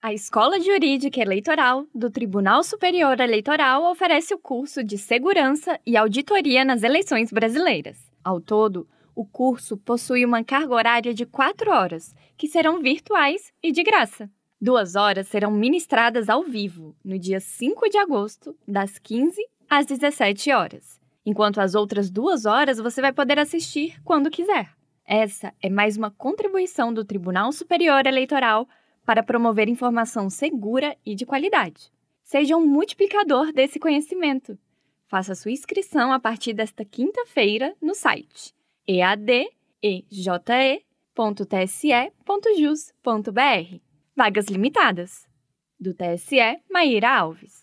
A Escola Jurídica Eleitoral do Tribunal Superior Eleitoral oferece o curso de Segurança e Auditoria nas Eleições Brasileiras. Ao todo, o curso possui uma carga horária de 4 horas, que serão virtuais e de graça. 2 horas serão ministradas ao vivo, no dia 5 de agosto, das 15 às 17 horas, enquanto as outras 2 horas você vai poder assistir quando quiser. Essa é mais uma contribuição do Tribunal Superior Eleitoral para promover informação segura e de qualidade. Seja um multiplicador desse conhecimento. Faça sua inscrição a partir desta quinta-feira no site eadeje.tse.jus.br. Vagas limitadas. Do TSE, Maíra Alves.